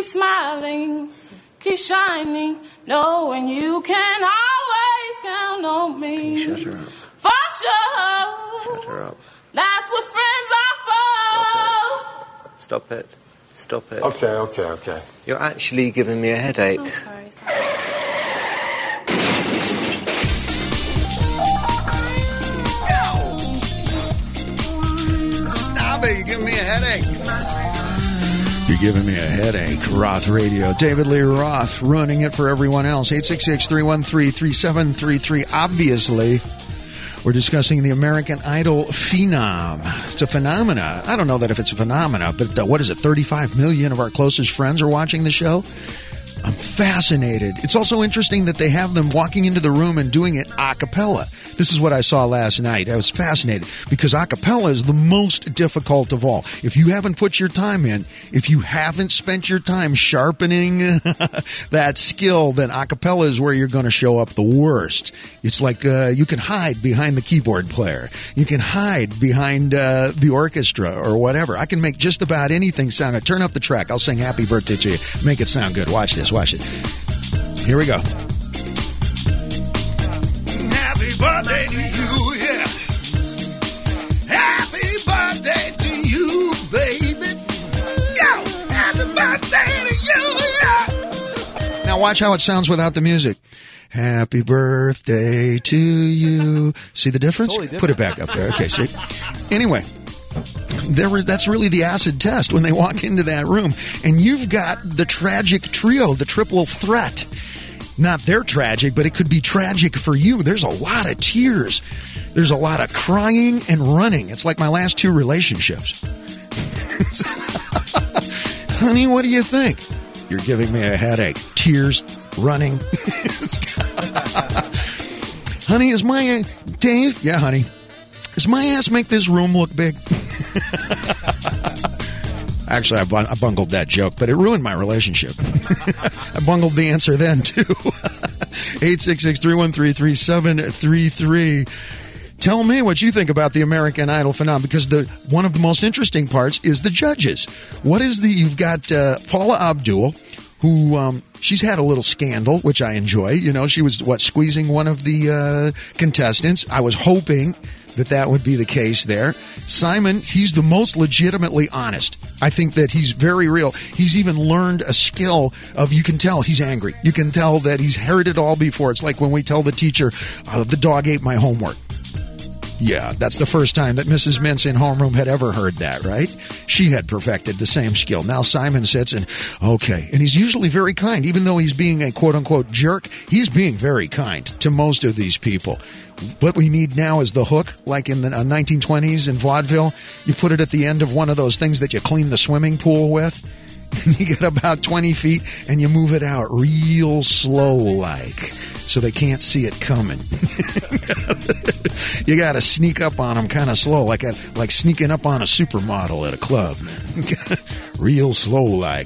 keep smiling, keep shining, knowing you can always count on me. Shut her up. For sure. Shut her up. That's what friends are for. Stop it. Stop it. Okay. You're actually giving me a headache. Oh, sorry. Stop it. You're giving me a headache. You're giving me a headache. Roth Radio. David Lee Roth running it for everyone else. 866-313-3733. Obviously, we're discussing the American Idol phenom. It's a phenomena. I don't know that if it's a phenomena, but what is it? 35 million of our closest friends are watching the show. I'm fascinated. It's also interesting that they have them walking into the room and doing it a cappella. This is what I saw last night. I was fascinated because a cappella is the most difficult of all. If you haven't put your time in, if you haven't spent your time sharpening that skill, then a cappella is where you're going to show up the worst. It's like you can hide behind the keyboard player. You can hide behind the orchestra or whatever. I can make just about anything sound good. Turn up the track. I'll sing Happy Birthday to you. Make it sound good. Watch this. Watch it. Here we go. Happy birthday to you, yeah. Happy birthday to you, baby. Yo, happy birthday to you, yeah. Now watch how it sounds without the music. Happy birthday to you. See the difference? Totally different. Put it back up there. Okay, see? Anyway. That's really the acid test when they walk into that room. And you've got the tragic trio, the triple threat. Not they're tragic, but it could be tragic for you. There's a lot of tears. There's a lot of crying and running. It's like my last two relationships. Honey, what do you think? You're giving me a headache. Tears, running. Honey, is my... Dave? Yeah, honey. Does my ass make this room look big? Actually, I bungled that joke, but it ruined my relationship. I bungled the answer then, too. 866-313-3733. Tell me what you think about the American Idol phenomenon, because one of the most interesting parts is the judges. You've got Paula Abdul, who she's had a little scandal, which I enjoy. You know, she was, squeezing one of the contestants. I was hoping that would be the case there. Simon, he's the most legitimately honest. I think that he's very real. He's even learned a skill of, you can tell he's angry. You can tell that he's heard it all before. It's like when we tell the teacher, the dog ate my homework. Yeah, that's the first time that Mrs. Mintz in homeroom had ever heard that, right? She had perfected the same skill. Now Simon sits and, okay. And he's usually very kind. Even though he's being a quote-unquote jerk, he's being very kind to most of these people. What we need now is the hook, like in the 1920s in vaudeville. You put it at the end of one of those things that you clean the swimming pool with. And you get about 20 feet and you move it out real slow-like so they can't see it coming. You got to sneak up on them kind of slow, like sneaking up on a supermodel at a club. Real slow-like.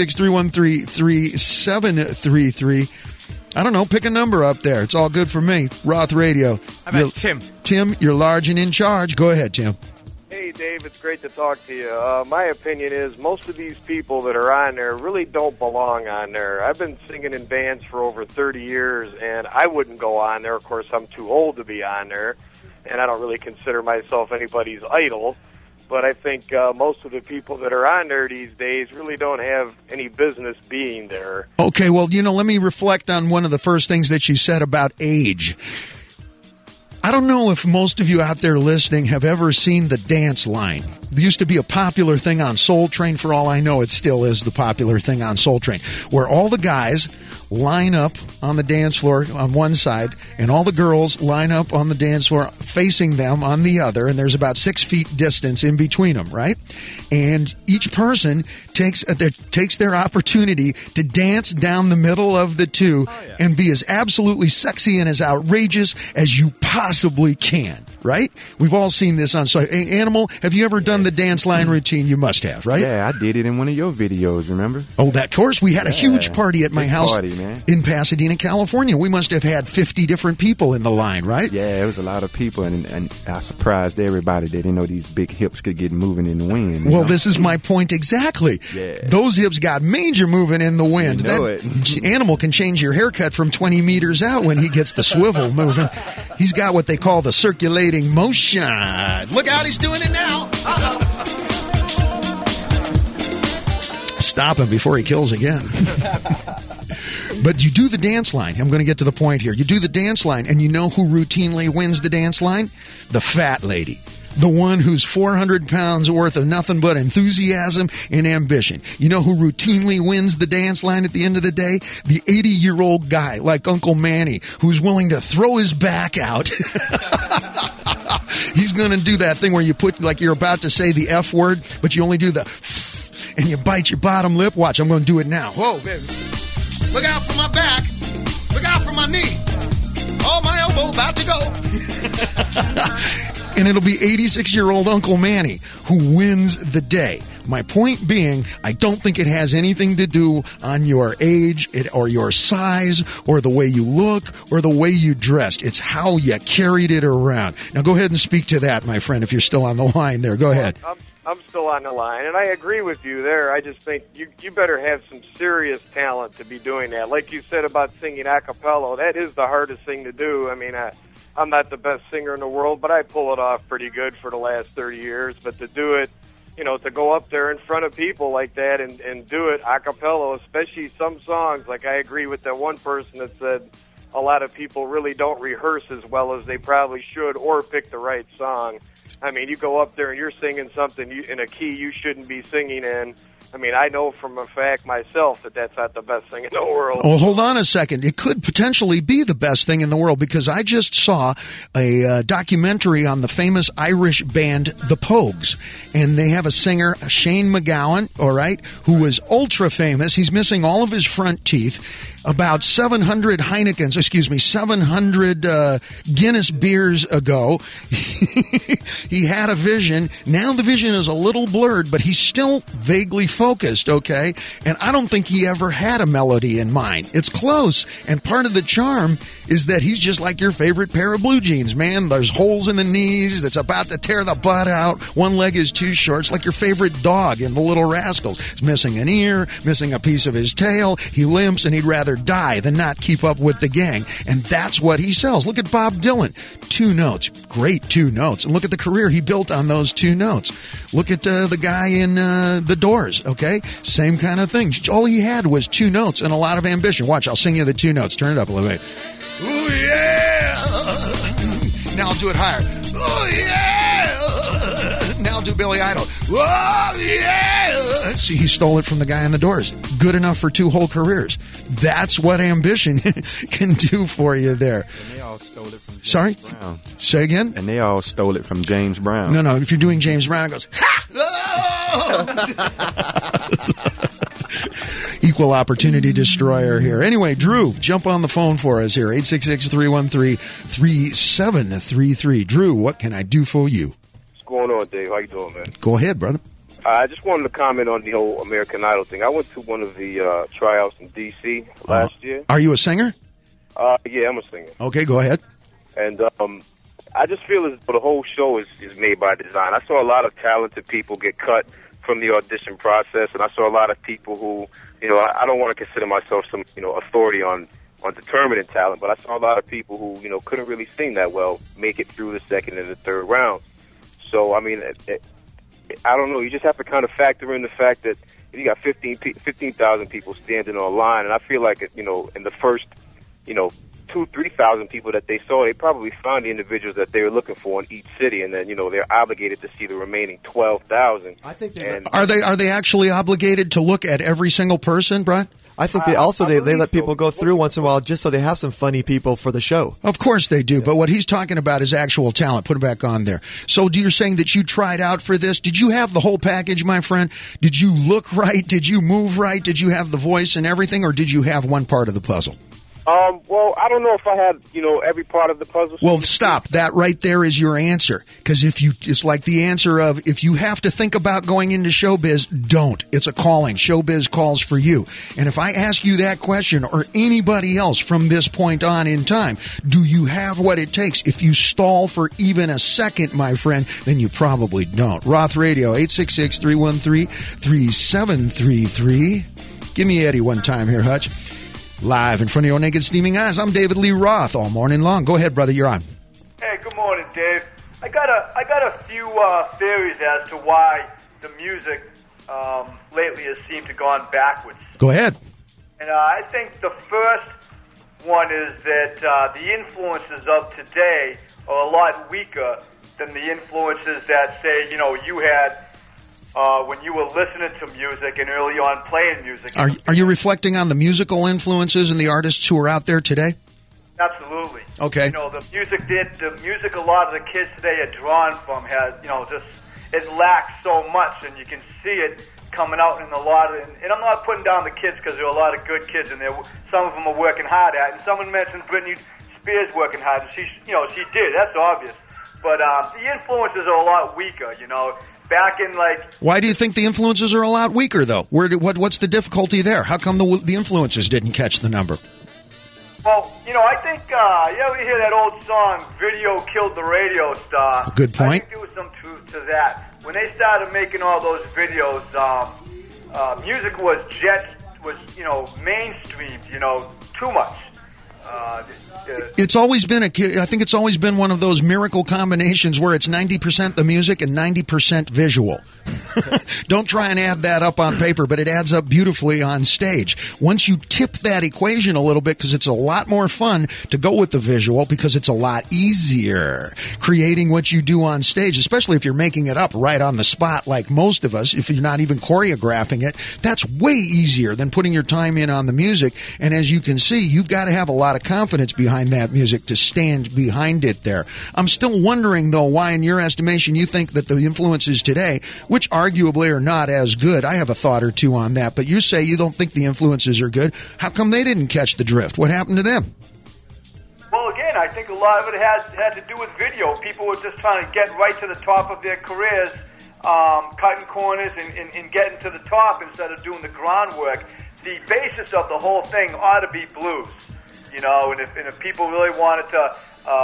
866-313-3733. I don't know. Pick a number up there. It's all good for me. Roth Radio. How about Tim? Tim, you're large and in charge. Go ahead, Tim. Hey, Dave. It's great to talk to you. My opinion is most of these people that are on there really don't belong on there. I've been singing in bands for over 30 years, and I wouldn't go on there. Of course, I'm too old to be on there, and I don't really consider myself anybody's idol. But I think most of the people that are on there these days really don't have any business being there. Okay, well, let me reflect on one of the first things that you said about age. I don't know if most of you out there listening have ever seen the dance line. There used to be a popular thing on Soul Train. For all I know, it still is the popular thing on Soul Train, where all the guys line up on the dance floor on one side, and all the girls line up on the dance floor facing them on the other, and there's about 6 feet distance in between them, right? And each person takes their opportunity to dance down the middle of the two and be as absolutely sexy and as outrageous as you possibly can. right? We've all seen this on. So, Animal, have you ever done the dance line routine? You must have, right? Yeah, I did it in one of your videos, remember? Oh, that course. We had a huge party at my house man. in Pasadena, California. We must have had 50 different people in the line, right? Yeah, it was a lot of people, and I surprised everybody. They didn't know these big hips could get moving in the wind. Well, this is my point exactly. Yeah. Those hips got major moving in the wind. You know that Animal can change your haircut from 20 meters out when he gets the swivel moving. He's got what they call the circulating motion. Look out, he's doing it now. Stop him before he kills again. But you do the dance line. I'm going to get to the point here. You do the dance line, and you know who routinely wins the dance line? The fat lady. The one who's 400 pounds worth of nothing but enthusiasm and ambition. You know who routinely wins the dance line at the end of the day? The 80-year-old guy like Uncle Manny who's willing to throw his back out. He's going to do that thing where you put, like you're about to say the F word, but you only do the and you bite your bottom lip. Watch, I'm going to do it now. Whoa, baby. Look out for my back. Look out for my knee. Oh, my elbow about to go. And it'll be 86-year-old Uncle Manny who wins the day. My point being, I don't think it has anything to do on your age or your size or the way you look or the way you dressed. It's how you carried it around. Now, go ahead and speak to that, my friend, if you're still on the line there. Go ahead. I'm still on the line, and I agree with you there. I just think you better have some serious talent to be doing that. Like you said about singing a cappella, that is the hardest thing to do. I mean, I'm not the best singer in the world, but I pull it off pretty good for the last 30 years. But to do it, to go up there in front of people like that and do it a cappella, especially some songs, like I agree with that one person that said a lot of people really don't rehearse as well as they probably should or pick the right song. I mean, you go up there and you're singing something in a key you shouldn't be singing in. I mean, I know from a fact myself that that's not the best thing in the world. Well, hold on a second. It could potentially be the best thing in the world because I just saw a documentary on the famous Irish band The Pogues. And they have a singer, Shane MacGowan, all right, who was ultra famous. He's missing all of his front teeth. About 700 Guinness beers ago, he had a vision. Now the vision is a little blurred, but he's still vaguely focused, okay? And I don't think he ever had a melody in mind. It's close. And part of the charm is that he's just like your favorite pair of blue jeans, man. There's holes in the knees that's about to tear the butt out. One leg is too short. It's like your favorite dog in The Little Rascals. He's missing an ear, missing a piece of his tail. He limps, and he'd rather die than not keep up with the gang. And that's what he sells. Look at Bob Dylan. 2 notes. Great 2 notes. And look at the career he built on those 2 notes. Look at the guy in The Doors, okay? Same kind of thing. All he had was 2 notes and a lot of ambition. Watch, I'll sing you the 2 notes. Turn it up a little bit. Ooh, yeah! Now I'll do it higher. Ooh, yeah! Now I'll do Billy Idol. Oh, yeah! See, he stole it from the guy in The Doors. Good enough for 2 whole careers. That's what ambition can do for you there. And they all stole it from James Brown. Say again? And they all stole it from James Brown. No, if you're doing James Brown, it goes, ha! Oh! Equal opportunity destroyer here. Anyway, Drew, jump on the phone for us here. 866-313-3733. Drew, what can I do for you? What's going on, Dave? How you doing, man? Go ahead, brother. I just wanted to comment on the whole American Idol thing. I went to one of the tryouts in D.C. last year. Are you a singer? Yeah, I'm a singer. Okay, go ahead. And I just feel as though the whole show is made by design. I saw a lot of talented people get cut from the audition process, and I saw a lot of people who, I don't want to consider myself some, authority on determining talent, but I saw a lot of people who, couldn't really sing that well make it through the second and the third round. So, I mean, I don't know. You just have to kind of factor in the fact that you got 15,000 people standing on line, and I feel like, in the first, 2,000-3,000 people that they saw, they probably found the individuals that they were looking for in each city, and then they're obligated to see the remaining 12,000. I think are they actually obligated to look at every single person, Brian? I think they let people go through once in a while just so they have some funny people for the show. Of course they do, but what he's talking about is actual talent. Put it back on there. So you're saying that you tried out for this? Did you have the whole package, my friend? Did you look right? Did you move right? Did you have the voice and everything, or did you have one part of the puzzle? Well, I don't know if I had, every part of the puzzle. Well, stop. That right there is your answer. Because it's like the answer of, if you have to think about going into showbiz, don't. It's a calling. Showbiz calls for you. And if I ask you that question, or anybody else from this point on in time, do you have what it takes? If you stall for even a second, my friend, then you probably don't. Roth Radio, 866-313-3733. Give me Eddie one time here, Hutch. Live in front of your naked steaming eyes, I'm David Lee Roth all morning long. Go ahead, brother, you're on. Hey, good morning, Dave. I got a few theories as to why the music lately has seemed to gone backwards. Go ahead. And I think the first one is that the influences of today are a lot weaker than the influences that, say, you had when you were listening to music and early on playing music. Are you reflecting on the musical influences and the artists who are out there today? Absolutely. Okay. The music a lot of the kids today are drawn from has, it lacks so much, and you can see it coming out in a lot of, and I'm not putting down the kids because there are a lot of good kids in there. Some of them are working hard at it. And someone mentioned Britney Spears working hard, and she did. That's obvious. But the influences are a lot weaker, Back in Why do you think the influences are a lot weaker, though? What's the difficulty there? How come the influences didn't catch the number? Well, I think you ever hear that old song, "Video Killed the Radio Star"? Good point. I think there was some truth to that. When they started making all those videos, music was mainstreamed, too much. It's always been I think it's always been one of those miracle combinations where it's 90% the music and 90% visual. Don't try and add that up on paper, but it adds up beautifully on stage. Once you tip that equation a little bit, because it's a lot more fun to go with the visual, because it's a lot easier creating what you do on stage, especially if you're making it up right on the spot like most of us. If you're not even choreographing it, that's way easier than putting your time in on the music. And as you can see, you've got to have a lot of confidence behind that music to stand behind it there. I'm still wondering, though, why in your estimation you think that the influences today, which arguably are not as good, I have a thought or two on that, but you say you don't think the influences are good. How come they didn't catch the drift? What happened to them? Well, again, I think a lot of it had to do with video. People were just trying to get right to the top of their careers, cutting corners and getting to the top instead of doing the groundwork. The basis of the whole thing ought to be blues. And if people really wanted to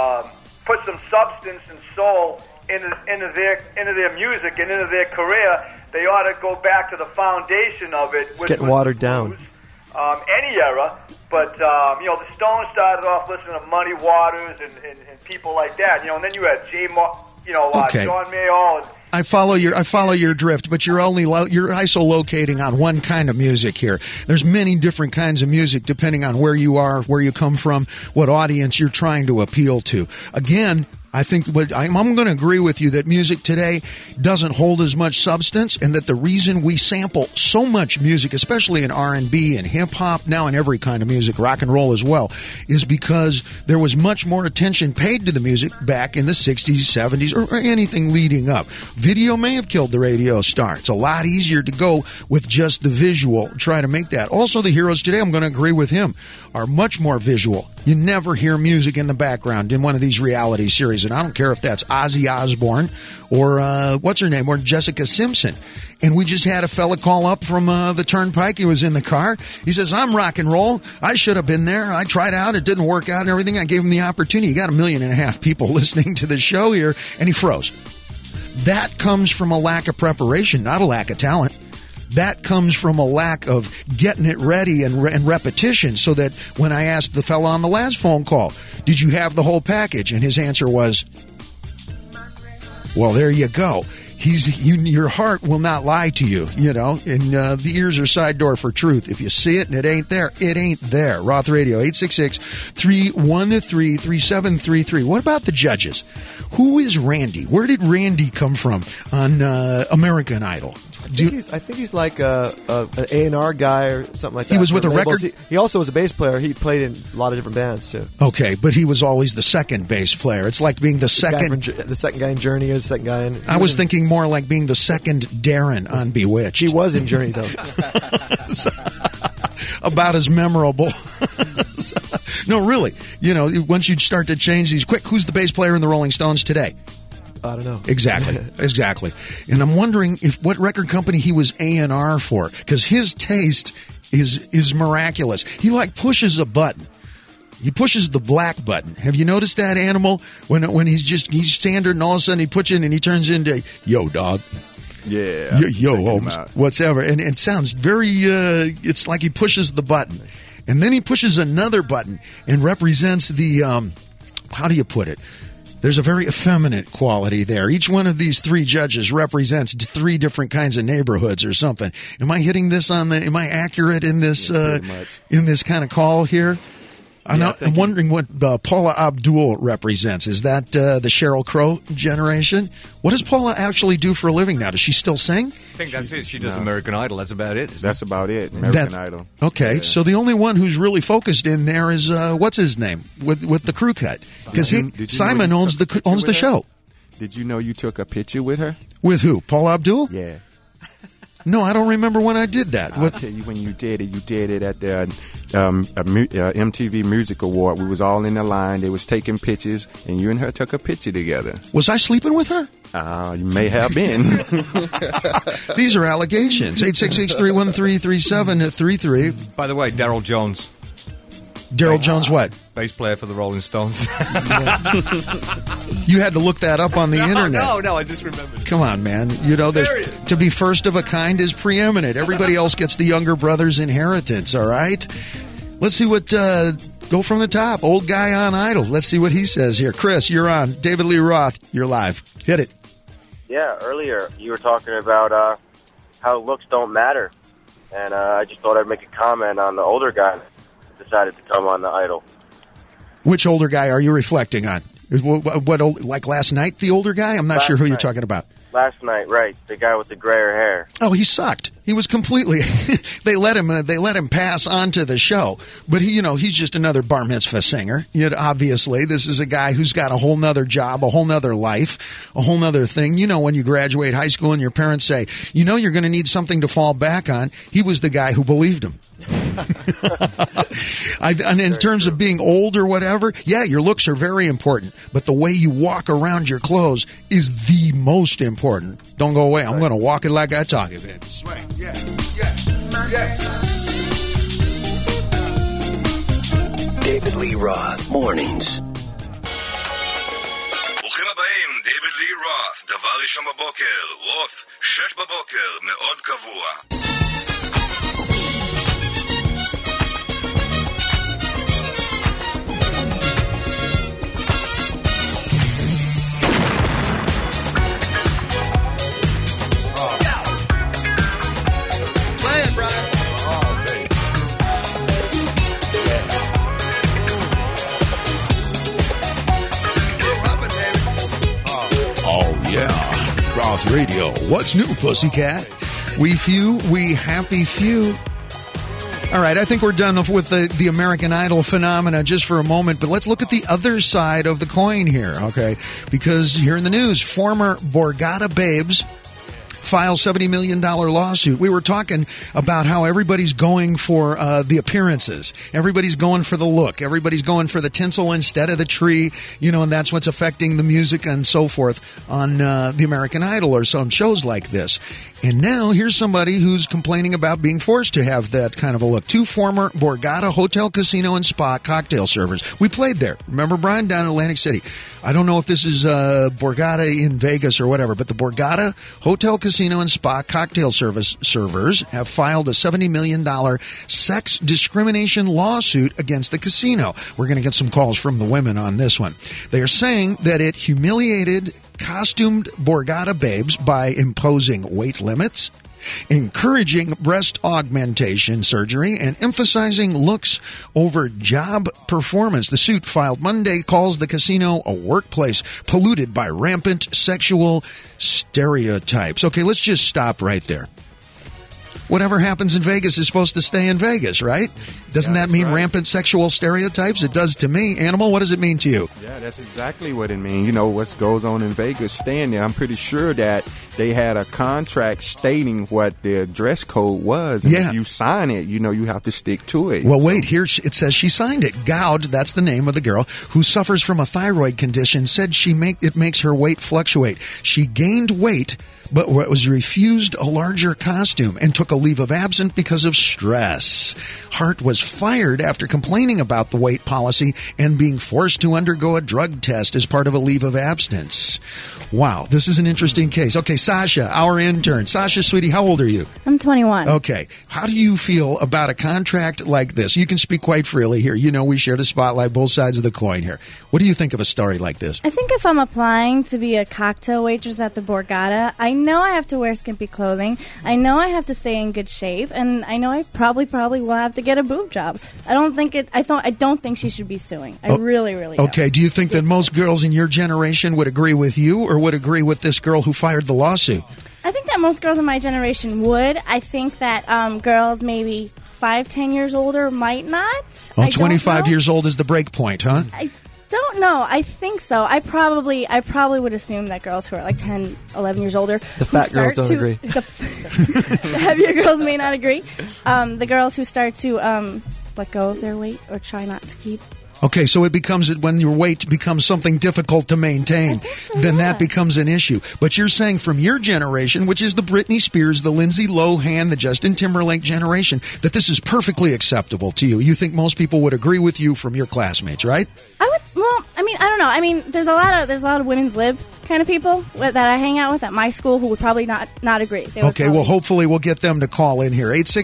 put some substance and soul into their music and into their career, they ought to go back to the foundation of it. It's getting watered down. Any era, but the Stones started off listening to Muddy Waters and people like that. And then you had Okay. John Mayall. I follow your drift, but you're isolocating on one kind of music here. There's many different kinds of music depending on where you are, where you come from, what audience you're trying to appeal to. Again, I think I'm going to agree with you that music today doesn't hold as much substance, and that the reason we sample so much music, especially in R&B and hip-hop, now in every kind of music, rock and roll as well, is because there was much more attention paid to the music back in the 60s, 70s, or anything leading up. Video may have killed the radio star. It's a lot easier to go with just the visual, try to make that. Also, the heroes today, I'm going to agree with him, are much more visual. You never hear music in the background in one of these reality series. And I don't care if that's Ozzy Osbourne or what's her name, or Jessica Simpson. And we just had a fella call up from the Turnpike. He was in the car. He says, "I'm rock and roll. I should have been there. I tried out. It didn't work out and everything. I gave him the opportunity." You got 1.5 million people listening to the show here, and he froze. That comes from a lack of preparation, not a lack of talent. That comes from a lack of getting it ready and repetition, so that when I asked the fella on the last phone call, "Did you have the whole package?" and his answer was, "Well, there you go." Your heart will not lie to you, and the ears are side door for truth. If you see it and it ain't there, it ain't there. Roth Radio, 866-313-3733. What about the judges? Who is Randy? Where did Randy come from on American Idol? I think he's like an A&R guy or something like that. He was with a record? He also was a bass player. He played in a lot of different bands, too. Okay, but he was always the second bass player. It's like being the second guy in Journey or the second guy in... I was thinking more like being the second Darren on Bewitched. He was in Journey, though. About as memorable. No, really. You know, once you start to change these, quick, who's the bass player in the Rolling Stones today? I don't know. Exactly. And I'm wondering what record company he was A&R for, because his taste is miraculous. He like pushes a button. He pushes the black button. Have you noticed that, Animal? When he's standard and all of a sudden he puts in and he turns into, yo, dog. Yeah. Yo, Holmes. Whatever. And it sounds very, it's like he pushes the button. And then he pushes another button and represents the, how do you put it? There's a very effeminate quality there. Each one of these three judges represents three different kinds of neighborhoods or something. Am I hitting this am I accurate in this, in this kind of call here? I'm wondering what Paula Abdul represents. Is that the Sheryl Crow generation? What does Paula actually do for a living now? Does she still sing? I think that's it. She does American Idol. That's about it. That's about it. American Idol. Okay, yeah. So the only one who's really focused in there is what's his name with the crew cut, because Simon owns the show. Did you know you took a picture with her? With who? Paula Abdul? Yeah. No, I don't remember when I did that. I'll tell you when you did it. You did it at the MTV Music Award. We was all in the line. They was taking pictures, and you and her took a picture together. Was I sleeping with her? You may have been. These are allegations. 866-313-3733. By the way, Daryl Jones. Daryl Jones what? Bass player for the Rolling Stones. You had to look that up on the internet. No, I just remembered. Come on, man. You know, to be first of a kind is preeminent. Everybody else gets the younger brother's inheritance, all right? Let's see what, go from the top. Old guy on Idol. Let's see what he says here. Chris, you're on. David Lee Roth, you're live. Hit it. Yeah, earlier you were talking about how looks don't matter. And I just thought I'd make a comment on the older guy decided to come on the Idol. Which older guy are you reflecting on? What like last night, the older guy? I'm not sure who you're talking about. Last night, right. The guy with the grayer hair. Oh, he sucked. He was completely they let him pass onto the show. But he's just another bar mitzvah singer. Obviously, this is a guy who's got a whole nother job, a whole nother life, a whole nother thing. When you graduate high school and your parents say, you're going to need something to fall back on. He was the guy who believed him. And in terms of being old or whatever, yeah, your looks are very important, but the way you walk around your clothes is the most important. Don't go away. I'm going to walk it like I talk it. Swing. Yeah. David Lee Roth, mornings. ברוכים הבאים, דיוויד לי רוth, דבר ראשון בבוקר, רוth, 6 בבוקר, מאוד קבוע. Roth Radio. What's new, pussycat? We few, we happy few. All right, I think we're done with the American Idol phenomena just for a moment, but let's look at the other side of the coin here, okay? Because here in the news, former Borgata babes file $70 million lawsuit. We were talking about how everybody's going for the appearances. Everybody's going for the look. Everybody's going for the tinsel instead of the tree, and that's what's affecting the music and so forth on the American Idol or some shows like this. And now here's somebody who's complaining about being forced to have that kind of a look. 2 former Borgata Hotel, Casino, and Spa cocktail servers. We played there. Remember, Brian, down in Atlantic City. I don't know if this is Borgata in Vegas or whatever, but the Borgata Hotel, Casino, and Spa cocktail servers have filed a $70 million sex discrimination lawsuit against the casino. We're going to get some calls from the women on this one. They are saying that it humiliated costumed Borgata babes by imposing weight limits, encouraging breast augmentation surgery, and emphasizing looks over job performance. The suit filed Monday calls the casino a workplace polluted by rampant sexual stereotypes. Okay, let's just stop right there. Whatever happens in Vegas is supposed to stay in Vegas, right? Doesn't that mean rampant sexual stereotypes? It does to me. Animal, what does it mean to you? Yeah, that's exactly what it means. You know, what goes on in Vegas, staying there, I'm pretty sure that they had a contract stating what their dress code was. And if you sign it, you know you have to stick to it. Well, wait, here it says she signed it. Gowd, that's the name of the girl, who suffers from a thyroid condition, said it makes her weight fluctuate. She gained weight, but was refused a larger costume and took a leave of absence because of stress. Hart was fired after complaining about the weight policy and being forced to undergo a drug test as part of a leave of absence. Wow, this is an interesting case. Okay, Sasha, our intern. Sasha, sweetie, how old are you? I'm 21. Okay, how do you feel about a contract like this? You can speak quite freely here. You know we share the spotlight, both sides of the coin here. What do you think of a story like this? I think if I'm applying to be a cocktail waitress at the Borgata, I know I have to wear skimpy clothing. I know I have to stay in good shape, and I know I probably will have to get a boob job. I don't think she should be suing. I really don't. Okay, do you think that most girls in your generation would agree with you or would agree with this girl who fired the lawsuit? I think that most girls in my generation would. I think that girls maybe 5-10 years older might not. Oh, 25 years old is the break point, huh? I don't know. I think so. I probably would assume that girls who are like 10, 11 years older. The fat girls don't agree. The heavier girls may not agree. The girls who start to let go of their weight or try not to keep. Okay, so it becomes when your weight becomes something difficult to maintain, then that becomes an issue. But you're saying from your generation, which is the Britney Spears, the Lindsay Lohan, the Justin Timberlake generation, that this is perfectly acceptable to you. You think most people would agree with you from your classmates, right? I don't know. There's a lot of women's lib kind of people that I hang out with at my school who would probably not agree. Okay, well, hopefully we'll get them to call in here.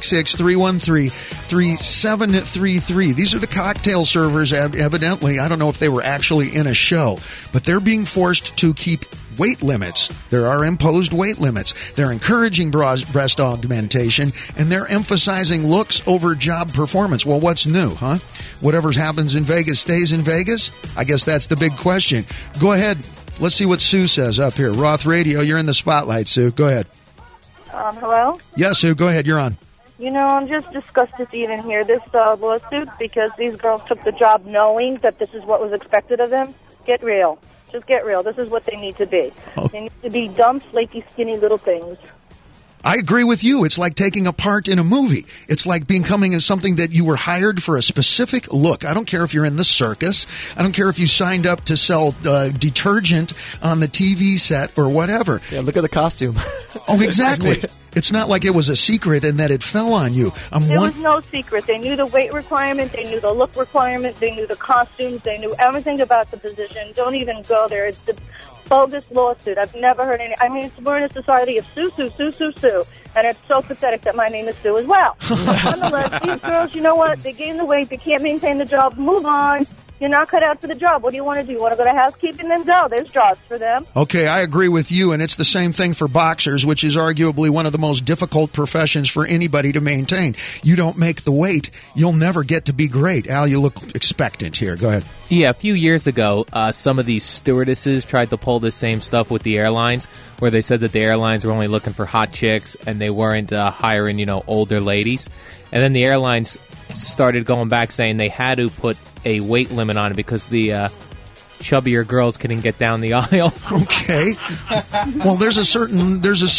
866-313-3733. These are the cocktail servers, evidently. I don't know if they were actually in a show, but they're being forced to keep weight limits. There are imposed weight limits. They're encouraging breast augmentation, and they're emphasizing looks over job performance. Well, what's new, huh? Whatever happens in Vegas stays in Vegas? I guess that's the big question. Go ahead. Let's see what Sue says up here. Roth Radio, you're in the spotlight, Sue. Go ahead. Hello? Yes, Sue, go ahead. You're on. You know, I'm just disgusted to even hear this lawsuit because these girls took the job knowing that this is what was expected of them. Get real. Just get real. This is what they need to be. Oh. They need to be dumb, flaky, skinny little things. I agree with you. It's like taking a part in a movie. It's like becoming something that you were hired for a specific look. I don't care if you're in the circus. I don't care if you signed up to sell detergent on the TV set or whatever. Yeah, look at the costume. Oh, exactly. It's not like it was a secret and that it fell on you. There was no secret. They knew the weight requirement. They knew the look requirement. They knew the costumes. They knew everything about the position. Don't even go there. It's the bogus lawsuit. I've never heard any. We're in a society of sue. And it's so pathetic that my name is Sue as well. Nonetheless, these girls, you know what? They gain the weight. They can't maintain the job. Move on. You're not cut out for the job. What do you want to do? You want to go to housekeeping? Then go. There's jobs for them. Okay, I agree with you, and it's the same thing for boxers, which is arguably one of the most difficult professions for anybody to maintain. You don't make the weight, you'll never get to be great. Al, you look expectant here. Go ahead. Yeah, a few years ago, some of these stewardesses tried to pull the same stuff with the airlines, where they said that the airlines were only looking for hot chicks and they weren't hiring, older ladies. And then the airlines started going back saying they had to put a weight limit on it because the chubbier girls couldn't get down the aisle. Okay. Well, there's a certain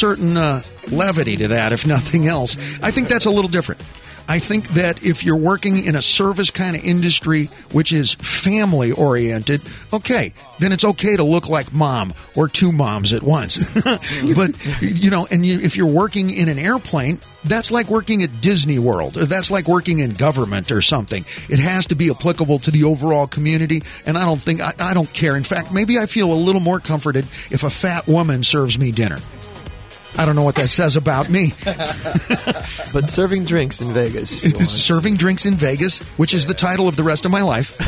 levity to that, if nothing else. I think that's a little different. I think that if you're working in a service kind of industry, which is family oriented, okay, then it's okay to look like mom or two moms at once. But, if you're working in an airplane, that's like working at Disney World, or that's like working in government or something. It has to be applicable to the overall community, and I don't care. In fact, maybe I feel a little more comforted if a fat woman serves me dinner. I don't know what that says about me. But serving drinks in Vegas. It's serving drinks in Vegas, which is the title of the rest of my life.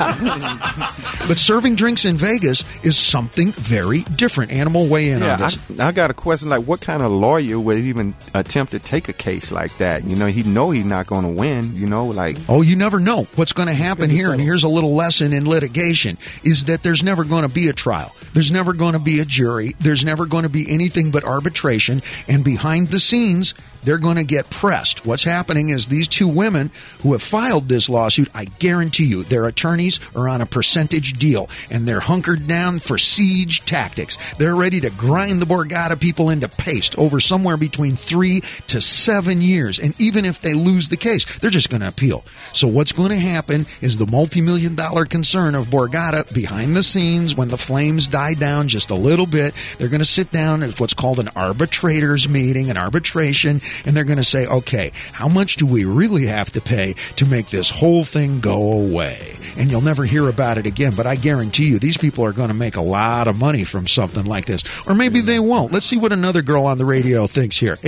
But serving drinks in Vegas is something very different. Animal, weigh in on this. I got a question, like what kind of lawyer would even attempt to take a case like that? He's not going to win, Oh, you never know what's going to happen here. And here's a little lesson in litigation, is that there's never going to be a trial. There's never going to be a jury. There's never going to be anything but arbitration. arbitration, and behind the scenes, they're going to get pressed. What's happening is these two women who have filed this lawsuit, I guarantee you, their attorneys are on a percentage deal, and they're hunkered down for siege tactics. They're ready to grind the Borgata people into paste over somewhere between 3 to 7 years. And even if they lose the case, they're just going to appeal. So what's going to happen is the multi-million-dollar concern of Borgata behind the scenes, when the flames die down just a little bit, they're going to sit down at what's called an arbitrators meeting, an arbitration, and they're going to say, okay, how much do we really have to pay to make this whole thing go away? And you'll never hear about it again, but I guarantee you these people are going to make a lot of money from something like this. Or maybe they won't. Let's see what another girl on the radio thinks here.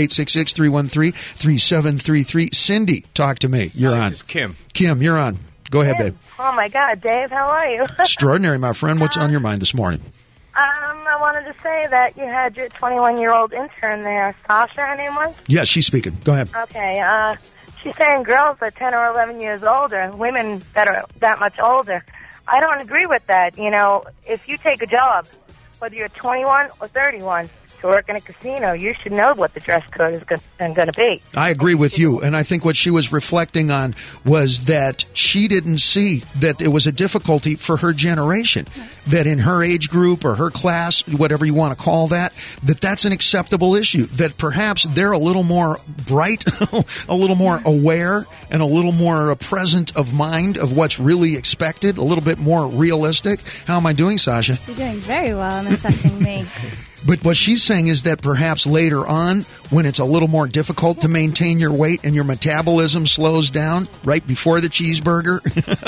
866-313-3733. Cindy, talk to me. You're on. Kim. Kim, you're on. Go ahead, babe. Oh, my God, Dave, how are you? Extraordinary, my friend. What's on your mind this morning? I wanted to say that you had your 21-year-old intern there, Sasha, her name was? Yes, she's speaking. Go ahead. Okay, she's saying girls that are 10 or 11 years older, women that are that much older. I don't agree with that. You know, if you take a job, whether you're 21 or 31, to work in a casino, you should know what the dress code is going to be. I agree with you, and I think what she was reflecting on was that she didn't see that it was a difficulty for her generation, that in her age group or her class, whatever you want to call that, that's an acceptable issue, that perhaps they're a little more bright, a little more aware, and a little more present of mind of what's really expected, a little bit more realistic. How am I doing, Sasha? You're doing very well in assessing me. But what she's saying is that perhaps later on, when it's a little more difficult to maintain your weight and your metabolism slows down right before the cheeseburger,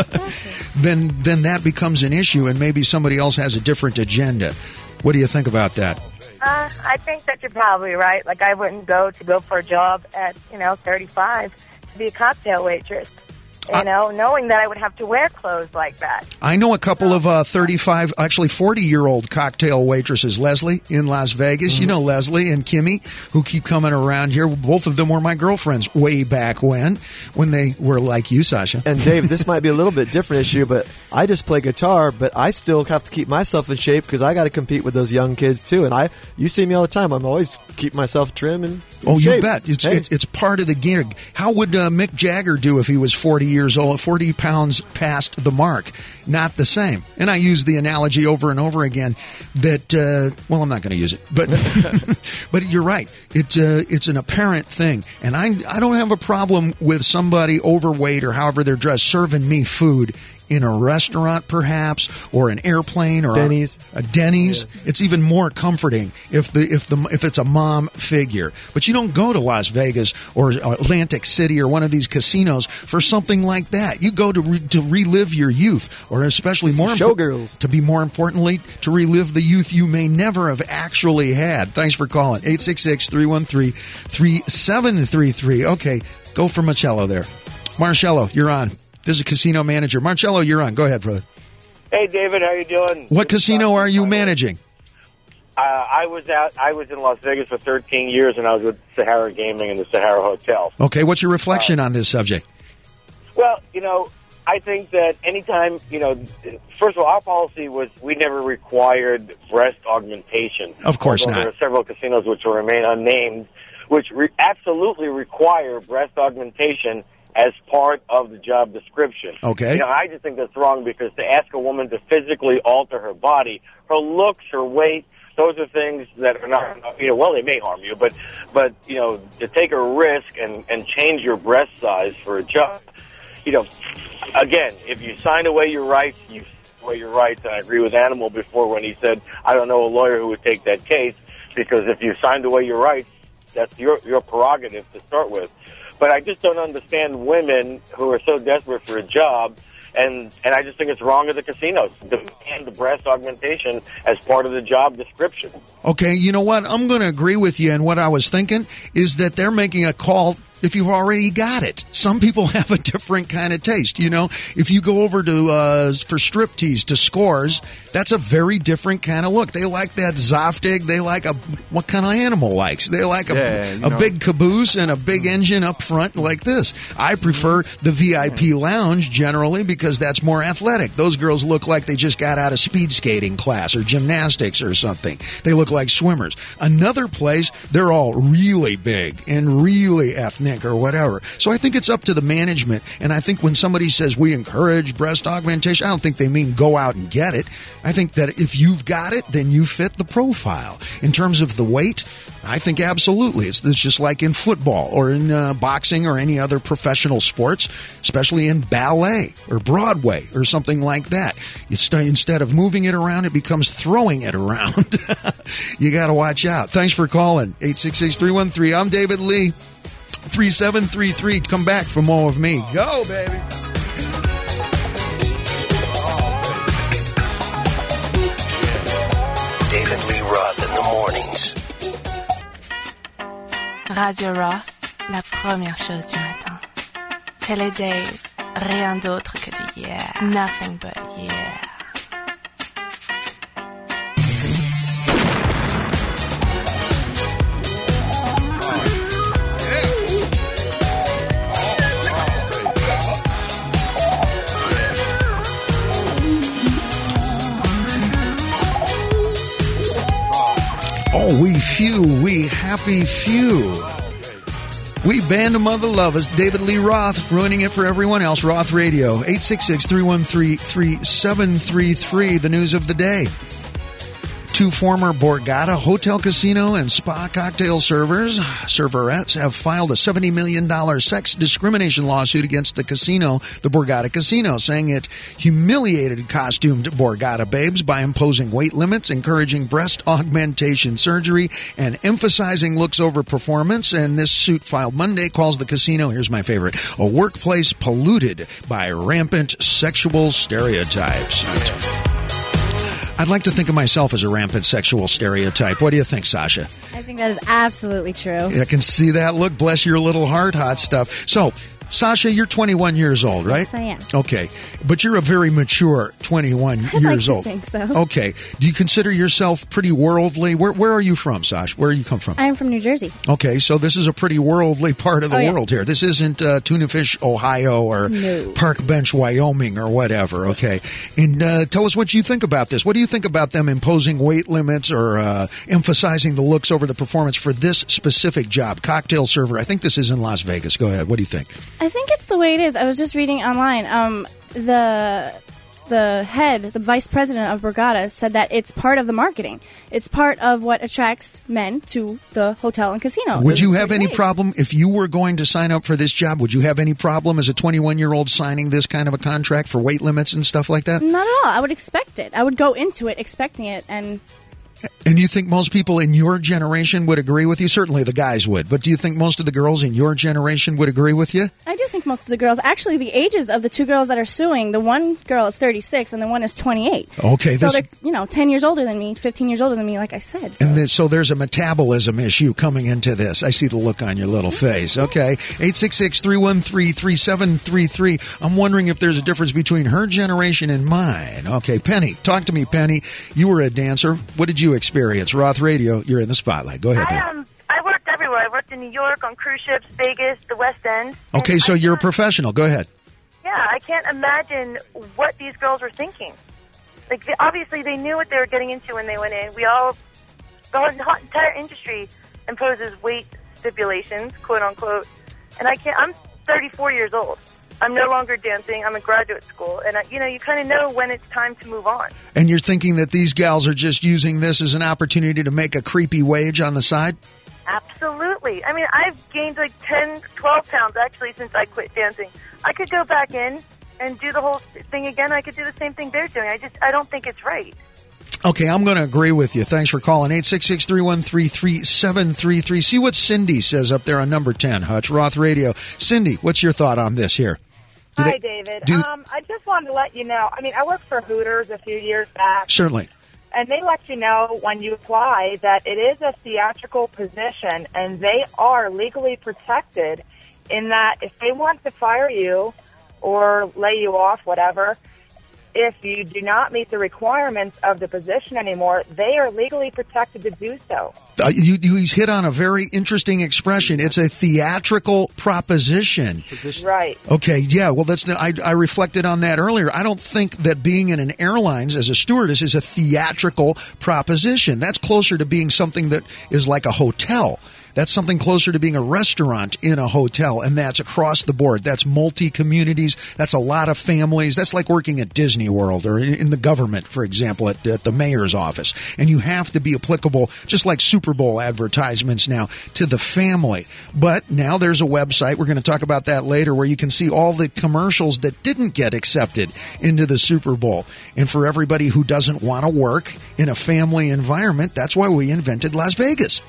then that becomes an issue, and maybe somebody else has a different agenda. What do you think about that? I think that you're probably right. Like, I wouldn't go for a job at, 35 to be a cocktail waitress. Knowing that I would have to wear clothes like that. I know a couple of 35, actually 40-year-old cocktail waitresses, Leslie, in Las Vegas. Mm-hmm. You know Leslie and Kimmy, who keep coming around here. Both of them were my girlfriends way back when they were like you, Sasha. And Dave, this might be a little bit different issue, but I just play guitar, but I still have to keep myself in shape because I got to compete with those young kids too. And you see me all the time. I'm always keep myself trim and Oh, shape. You bet. It's part of the gig. How would Mick Jagger do if he was 40 years old, 40 pounds past the mark? Not the same. And I use the analogy over and over again that, I'm not going to use it, but but you're right. It's an apparent thing. And I don't have a problem with somebody overweight or however they're dressed serving me food in a restaurant, perhaps, or an airplane, or Denny's. A Denny's. Yeah. It's even more comforting if it's a mom figure. But you don't go to Las Vegas or Atlantic City or one of these casinos for something like that. You go to relive your youth, or especially more showgirls. To be more importantly, to relive the youth you may never have actually had. Thanks for calling. 866-313-3733. Okay, go for Marcello there. Marcello, you're on. This is a casino manager. Marcello, you're on. Go ahead, brother. Hey, David, how you doing? What casino are you managing? I was in Las Vegas for 13 years, and I was with Sahara Gaming in the Sahara Hotel. Okay, what's your reflection on this subject? Well, I think that anytime, first of all, our policy was we never required breast augmentation. Of course not. There are several casinos which will remain unnamed, which absolutely require breast augmentation as part of the job description. Okay. I just think that's wrong because to ask a woman to physically alter her body, her looks, her weight, those are things that are not, they may harm you, but to take a risk and change your breast size for a job, again, if you sign away your rights, you sign away your rights. And I agree with Animal before when he said, I don't know a lawyer who would take that case, because if you signed away your rights, that's your prerogative to start with. But I just don't understand women who are so desperate for a job, and I just think it's wrong of the casinos to demand the breast augmentation as part of the job description. Okay, you know what? I'm going to agree with you, and what I was thinking is that they're making a call if you've already got it. Some people have a different kind of taste. You know, if you go over to for striptease to Scores, that's a very different kind of look. They like that Zoftig. They like what kind of animal likes. They like a big caboose and a big engine up front like this. I prefer the VIP lounge generally because that's more athletic. Those girls look like they just got out of speed skating class or gymnastics or something. They look like swimmers. Another place, they're all really big and really ethnic or whatever. So I think it's up to the management. And I think when somebody says we encourage breast augmentation, I don't think they mean go out and get it. I think that if you've got it, then you fit the profile. In terms of the weight, I think absolutely. It's just like in football or in boxing or any other professional sports, especially in ballet or Broadway or something like that. Instead of moving it around, it becomes throwing it around. You got to watch out. Thanks for calling. 866-313. I'm David Lee. 3733. Come back for more of me. Go, baby. David Lee Roth in the mornings. Radio Roth, la première chose du matin. Télé Dave, rien d'autre que du yeah. Nothing but yeah. Oh, we happy few. We band of mother lovers. David Lee Roth ruining it for everyone else. Roth Radio, 866-313-3733. The news of the day. 2 former Borgata Hotel, Casino, and Spa cocktail serverettes have filed a $70 million sex discrimination lawsuit against the casino, the Borgata Casino, saying it humiliated costumed Borgata babes by imposing weight limits, encouraging breast augmentation surgery, and emphasizing looks over performance. And this suit filed Monday calls the casino, here's my favorite, a workplace polluted by rampant sexual stereotypes. I'd like to think of myself as a rampant sexual stereotype. What do you think, Sasha? I think that is absolutely true. I can see that look. Bless your little heart, hot stuff. So, Sasha, you're 21 years old, right? Yes, I am. Okay. But you're a very mature 21 years old. I think so. Okay. Do you consider yourself pretty worldly? Where are you from, Sasha? Where do you come from? I'm from New Jersey. Okay. So this is a pretty worldly part of the world here. This isn't Tuna Fish, Ohio or Park Bench, Wyoming or whatever. Okay. And tell us what you think about this. What do you think about them imposing weight limits or emphasizing the looks over the performance for this specific job? Cocktail server. I think this is in Las Vegas. Go ahead. What do you think? I think it's the way it is. I was just reading online. The vice president of Borgata said that it's part of the marketing. It's part of what attracts men to the hotel and casino. Would you have any problem if you were going to sign up for this job? Would you have any problem as a 21-year-old signing this kind of a contract for weight limits and stuff like that? Not at all. I would expect it. I would go into it expecting it. And you think most people in your generation would agree with you? Certainly the guys would. But do you think most of the girls in your generation would agree with you? I do think most of the girls. Actually, the ages of the 2 girls that are suing, the one girl is 36 and the one is 28. Okay. So they're, 10 years older than me, 15 years older than me, like I said. So. And so there's a metabolism issue coming into this. I see the look on your little face. Okay. 866-313-3733. I'm wondering if there's a difference between her generation and mine. Okay. Penny, talk to me, Penny. You were a dancer. What did you experience? Roth Radio, you're in the spotlight. Go ahead, Penny. I worked everywhere. I worked in New York, on cruise ships, Vegas, the West End. Okay, so you're a professional. Go ahead. Yeah, I can't imagine what these girls were thinking. Like, obviously, they knew what they were getting into when they went in. The entire industry imposes weight stipulations, quote unquote. And I'm 34 years old. I'm no longer dancing. I'm in graduate school. And, you kind of know when it's time to move on. And you're thinking that these gals are just using this as an opportunity to make a creepy wage on the side? Absolutely. I mean, I've gained like 10, 12 pounds, actually, since I quit dancing. I could go back in and do the whole thing again. I could do the same thing they're doing. I don't think it's right. Okay, I'm going to agree with you. Thanks for calling. 866-313-3733. See what Cindy says up there on number 10, Hutch, Roth Radio. Cindy, what's your thought on this here? Hi, David. I just wanted to let you know, I worked for Hooters a few years back. Certainly. And they let you know when you apply that it is a theatrical position, and they are legally protected in that if they want to fire you or lay you off, whatever, if you do not meet the requirements of the position anymore, they are legally protected to do so. You hit on a very interesting expression. It's a theatrical proposition. Right. Okay, yeah, well, I reflected on that earlier. I don't think that being in an airlines as a stewardess is a theatrical proposition. That's closer to being something that is like a hotel. That's something closer to being a restaurant in a hotel, and that's across the board. That's multi-communities. That's a lot of families. That's like working at Disney World or in the government, for example, at the mayor's office. And you have to be applicable, just like Super Bowl advertisements now, to the family. But now there's a website, we're going to talk about that later, where you can see all the commercials that didn't get accepted into the Super Bowl. And for everybody who doesn't want to work in a family environment, that's why we invented Las Vegas.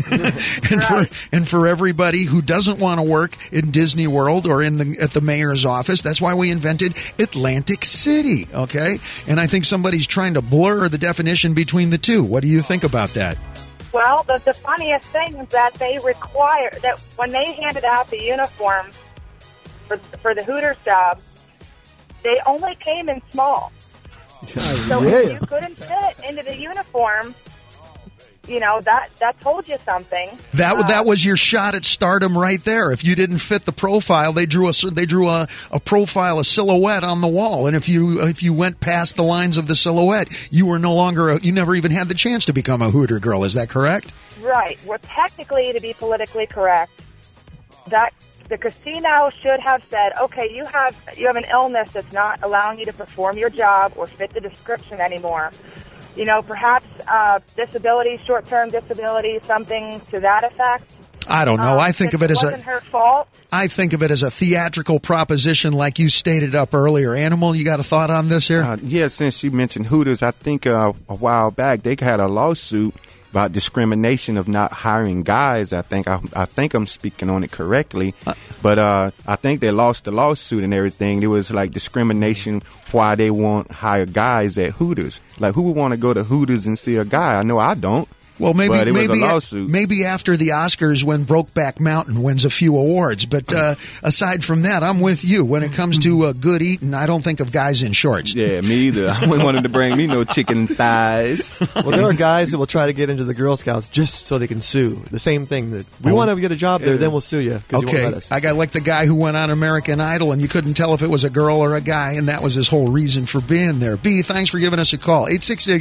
and for everybody who doesn't want to work in Disney World or at the mayor's office, that's why we invented Atlantic City. Okay, and I think somebody's trying to blur the definition between the two. What do you think about that? Well, the funniest thing is that they require that when they handed out the uniform for the Hooters job, they only came in small. So if you couldn't fit into the uniform, you know, that told you something. That was your shot at stardom right there. If you didn't fit the profile, they drew a profile, a silhouette on the wall, and if you went past the lines of the silhouette, you were no longer you never even had the chance to become a Hooter girl. Is that correct? Right. Well, technically, to be politically correct, that the casino should have said, okay, you have an illness that's not allowing you to perform your job or fit the description anymore. You know, perhaps disability, short-term disability, something to that effect. I don't know. I think of it as wasn't her fault. I think of it as a theatrical proposition, like you stated up earlier. Animal, you got a thought on this here? Yeah, since you mentioned Hooters, I think a while back they had a lawsuit about discrimination of not hiring guys. I think I'm speaking on it correctly, but I think they lost the lawsuit and everything. It was like discrimination why they won't hire guys at Hooters. Like, who would want to go to Hooters and see a guy? I know I don't. Well, maybe but it was a lawsuit. Maybe after the Oscars when Brokeback Mountain wins a few awards. But aside from that, I'm with you. When it comes to good eating, I don't think of guys in shorts. Yeah, me either. I wouldn't want to bring me no chicken thighs. Well, there are guys that will try to get into the Girl Scouts just so they can sue. The same thing that we want to get a job there, then we'll sue you because you won't let us. I got like the guy who went on American Idol and you couldn't tell if it was a girl or a guy, and that was his whole reason for being there. B, thanks for giving us a call.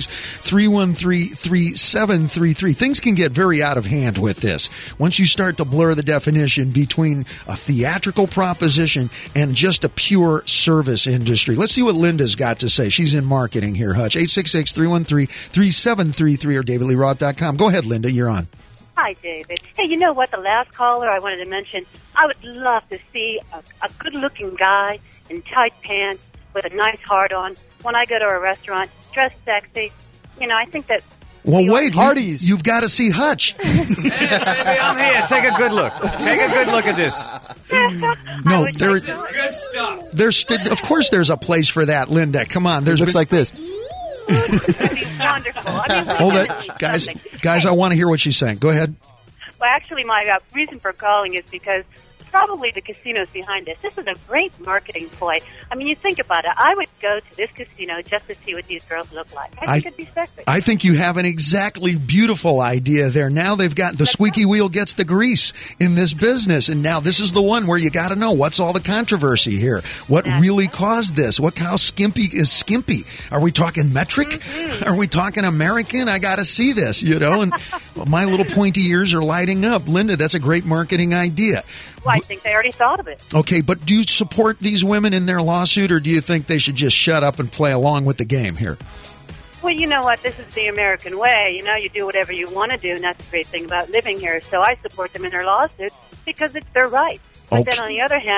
866-313-3733. Things can get very out of hand with this. Once you start to blur the definition between a theatrical proposition and just a pure service industry. Let's see what Linda's got to say. She's in marketing here, Hutch. 866-313-3733 or davidleeroth.com. Go ahead, Linda. You're on. Hi, David. Hey, you know what? The last caller I wanted to mention, I would love to see a good-looking guy in tight pants with a nice heart on when I go to a restaurant, dressed sexy. You know, I think that... Well, wait, you've got to see Hutch. Hey, baby, I'm here. Take a good look. Take a good look at this. No, Good stuff. Of course there's a place for that, Linda. Come on. It looks like this. That'd be wonderful. I mean, hold it. Guys, I want to hear what she's saying. Go ahead. Well, actually, my reason for calling is because probably the casinos behind this. This is a great marketing ploy. I mean, you think about it. I would go to this casino just to see what these girls look like. I think it'd be sexy. I think you have an exactly beautiful idea there. Now they've got the squeaky wheel gets the grease in this business, and now this is the one where you got to know what's all the controversy here. What really caused this? How skimpy is skimpy? Are we talking metric? Mm-hmm. Are we talking American? I got to see this, you know. And my little pointy ears are lighting up. Linda, that's a great marketing idea. Well, I think they already thought of it. Okay, but do you support these women in their lawsuit, or do you think they should just shut up and play along with the game here? Well, you know what? This is the American way. You know, you do whatever you want to do, and that's the great thing about living here. So I support them in their lawsuit because it's their right. But then on the other hand,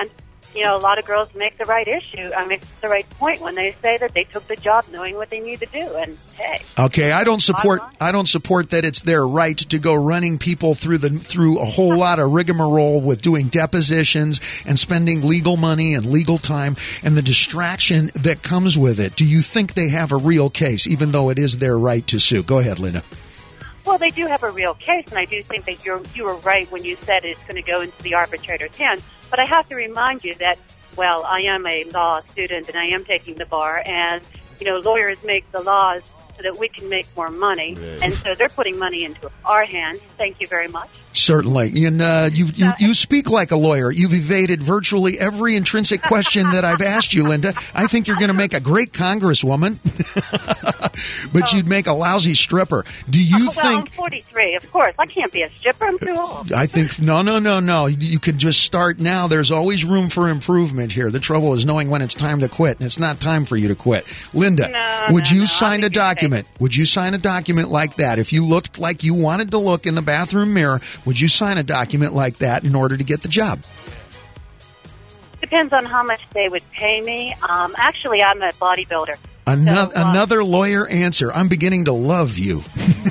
you know, a lot of girls make the right point when they say that they took the job knowing what they need to do. And hey, okay, I don't support that it's their right to go running people through a whole lot of rigmarole with doing depositions and spending legal money and legal time and the distraction that comes with it. Do you think they have a real case, even though it is their right to sue? Go ahead, Linda. Well, they do have a real case, and I do think that you were right when you said it's going to go into the arbitrator's hands. But I have to remind you that, well, I am a law student, and I am taking the bar, and, you know, lawyers make the laws so that we can make more money. Right. And so they're putting money into our hands. Thank you very much. Certainly. And you speak like a lawyer. You've evaded virtually every intrinsic question that I've asked you, Linda. I think you're going to make a great congresswoman, but you'd make a lousy stripper. Do you think... I'm 43, of course. I can't be a stripper. I'm too old. I think... No. You could just start now. There's always room for improvement here. The trouble is knowing when it's time to quit, and it's not time for you to quit. Linda, would you sign a document? Would you sign a document like that? If you looked like you wanted to look in the bathroom mirror, would you sign a document like that in order to get the job? Depends on how much they would pay me. Actually, I'm a bodybuilder. Another lawyer answer. I'm beginning to love you.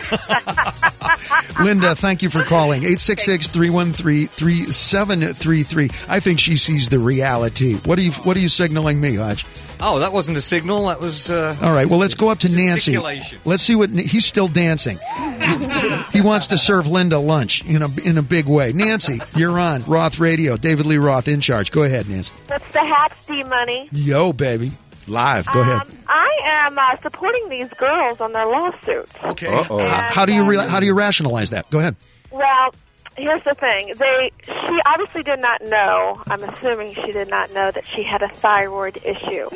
Linda, thank you for calling. 866-313-3733. I think she sees the reality. What are you signaling me, Hodge? Oh, that wasn't a signal. That was... All right, well, let's go up to Nancy. Let's see what... He's still dancing. He wants to serve Linda lunch in a big way. Nancy, you're on Roth Radio. David Lee Roth in charge. Go ahead, Nancy. What's the hat, D-Money? Yo, baby. Live. Go ahead. I am supporting these girls on their lawsuits. Okay. How do you rationalize that? Go ahead. Well, here's the thing. She obviously did not know. I'm assuming she did not know that she had a thyroid issue.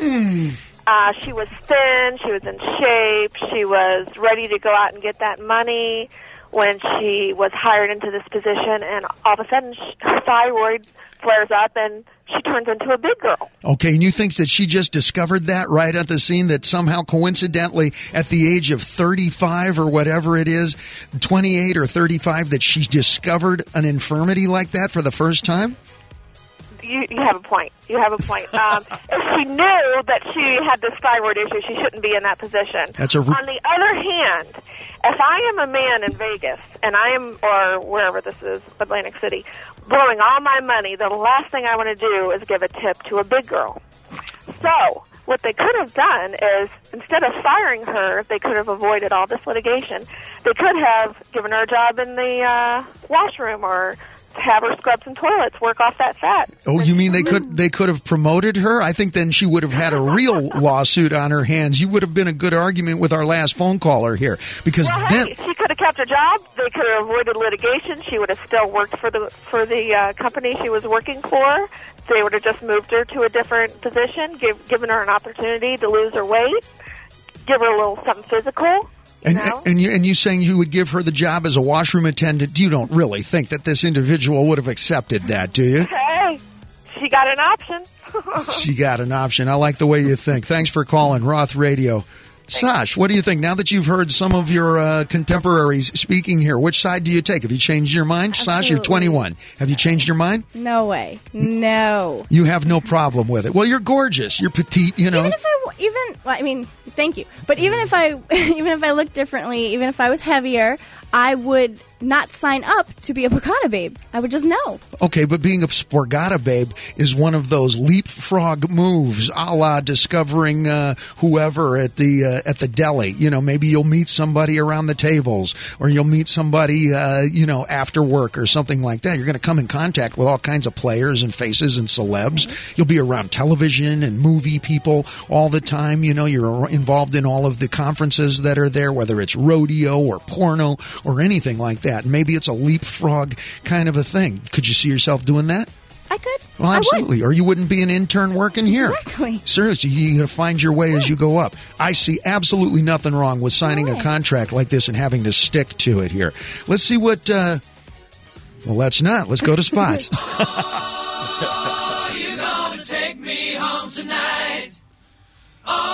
She was thin. She was in shape. She was ready to go out and get that money when she was hired into this position, and all of a sudden her thyroid flares up and she turns into a big girl. Okay, and you think that she just discovered that right at the scene, that somehow coincidentally at the age of 35 or whatever it is, 28 or 35, that she discovered an infirmity like that for the first time? You have a point. You have a point. If she knew that she had this thyroid issue, she shouldn't be in that position. On the other hand, if I am a man in Vegas, and I am, or wherever this is, Atlantic City, blowing all my money, the last thing I want to do is give a tip to a big girl. So what they could have done is, instead of firing her, they could have avoided all this litigation. They could have given her a job in the washroom, or have her scrub some toilets, work off that fat. Oh, you mean they could have promoted her? I think then she would have had a real lawsuit on her hands. You would have been a good argument with our last phone caller here, because she could have kept her job. They could have avoided litigation. She would have still worked for the company she was working for. They would have just moved her to a different position, given her an opportunity to lose her weight, give her a little something physical. And you saying you would give her the job as a washroom attendant? You don't really think that this individual would have accepted that, do you? Hey, she got an option. She got an option. I like the way you think. Thanks for calling Roth Radio. Sash, what do you think? Now that you've heard some of your contemporaries speaking here, which side do you take? Have you changed your mind? Absolutely. Sash, you're 21. Have you changed your mind? No way. No. You have no problem with it. Well, you're gorgeous. You're petite, thank you. But even if I looked differently, even if I was heavier, I would not sign up to be a Borgata babe. I would just know. Okay, but being a Borgata babe is one of those leapfrog moves, a la discovering whoever at the deli. Maybe you'll meet somebody around the tables, or you'll meet somebody after work or something like that. You're going to come in contact with all kinds of players and faces and celebs. Mm-hmm. You'll be around television and movie people all the time. You're involved in all of the conferences that are there, whether it's rodeo or porno or anything like that. Maybe it's a leapfrog kind of a thing. Could you see yourself doing that? I could. Well, absolutely. Or you wouldn't be an intern working here. Exactly. Seriously, you got to find your way as you go up. I see absolutely nothing wrong with signing a contract like this and having to stick to it here. Let's see what... let's not. Let's go to spots. Oh, you're gonna take me home tonight. Oh,